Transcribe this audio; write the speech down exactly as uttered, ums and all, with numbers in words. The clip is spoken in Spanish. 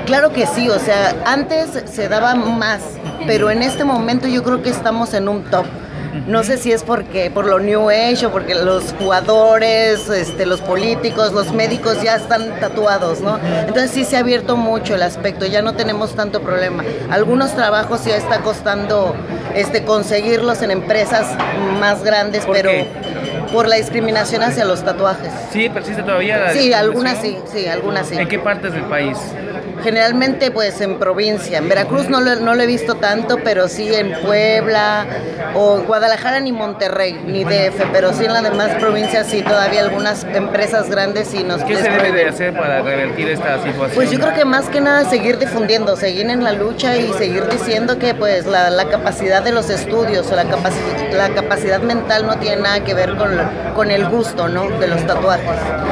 Claro que sí, o sea, antes se daba más, pero en este momento yo creo que estamos en un top. No sé si es porque por lo New Age o porque los jugadores, este, los políticos, los médicos ya están tatuados, ¿no? Entonces sí se ha abierto mucho el aspecto, ya no tenemos tanto problema. Algunos trabajos ya está costando este, conseguirlos en empresas más grandes, ¿Por pero qué? por la discriminación hacia los tatuajes. ¿Sí persiste todavía la Sí, algunas sí, discriminación? sí, algunas sí. ¿En qué partes del país? Generalmente pues en provincia, en Veracruz no lo, no lo he visto tanto, pero sí en Puebla o en Guadalajara ni Monterrey, ni D F, pero sí en las demás provincias sí todavía algunas empresas grandes sí nos ¿Qué les se debe de prohíben. hacer para revertir esta situación? Pues yo creo que más que nada seguir difundiendo, seguir en la lucha y seguir diciendo que pues la, la capacidad de los estudios o la, capaci- la capacidad mental no tiene nada que ver con, lo- con el gusto, ¿no?, de los tatuajes.